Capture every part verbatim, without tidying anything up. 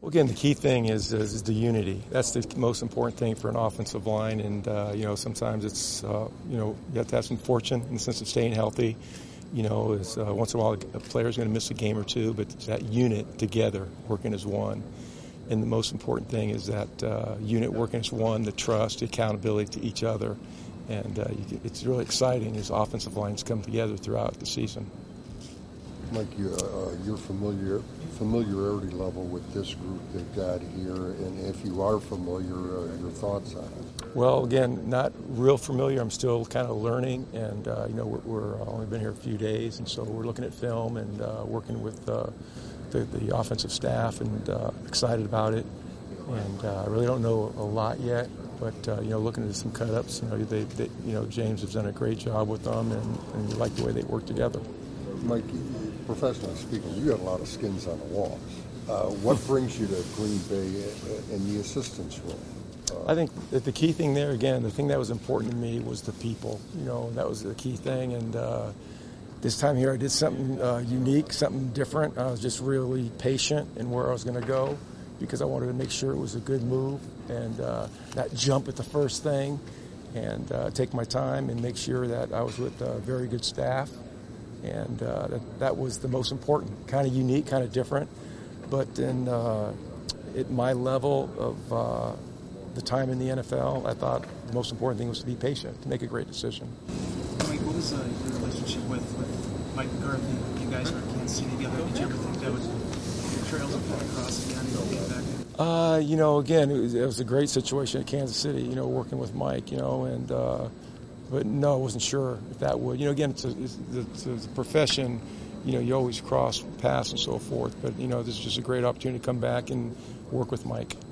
Well, again, the key thing is, is, is the unity. That's the most important thing for an offensive line, and uh, you know sometimes it's uh, you know you have to have some fortune in the sense of staying healthy. You know, is uh, once in a while a player's going to miss a game or two, but it's that unit together working as one. And the most important thing is that uh, unit working as one, the trust, the accountability to each other, and uh, you, it's really exciting as offensive lines come together throughout the season. Mike, you, uh, your familiar, familiarity level with this group they've got here, and if you are familiar, uh, your thoughts on it? Well, again, not real familiar. I'm still kind of learning, and uh, you know, we're, we're only been here a few days, and so we're looking at film and uh, working with uh, the, the offensive staff, and uh, excited about it. And uh, I really don't know a lot yet, but uh, you know, looking at some cut-ups, you know, they, they, you know, James has done a great job with them, and, and we like the way they work together. Mike, professionally speaking, you got a lot of skins on the walls. Uh, what brings you to Green Bay in the assistance role? Uh, I think that the key thing there, again, the thing that was important to me was the people. You know, that was the key thing. And uh, this time here, I did something uh, unique, something different. I was just really patient in where I was going to go because I wanted to make sure it was a good move and uh, not jump at the first thing, and uh, take my time and make sure that I was with a very good staff. And uh, that, that was the most important, kind of unique, kind of different. But in, uh, at my level of uh, the time in the N F L, I thought the most important thing was to be patient, to make a great decision. Mike, what was uh, your relationship with, with Mike McCarthy? You guys were in Kansas City together. Did you ever think that would the trails would come across again and get back? Uh, you know, again, it was, it was a great situation at Kansas City, you know, working with Mike, you know, and uh, but no, I wasn't sure if that would. You know, again, it's a, it's a, it's a profession. You know, you always cross paths and so forth. But, you know, this is just a great opportunity to come back and work with Mike. Do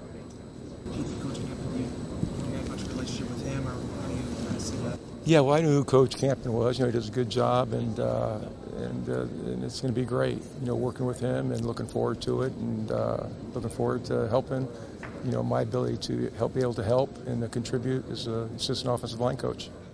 you think Coach Campen, do you have much relationship with him, or how do you kind of see that? Yeah, well, I knew who Coach Campen was. You know, he does a good job, and uh, and, uh, and it's going to be great, you know, working with him and looking forward to it, and uh, looking forward to helping, you know, my ability to help be able to help and uh, contribute as an assistant offensive line coach.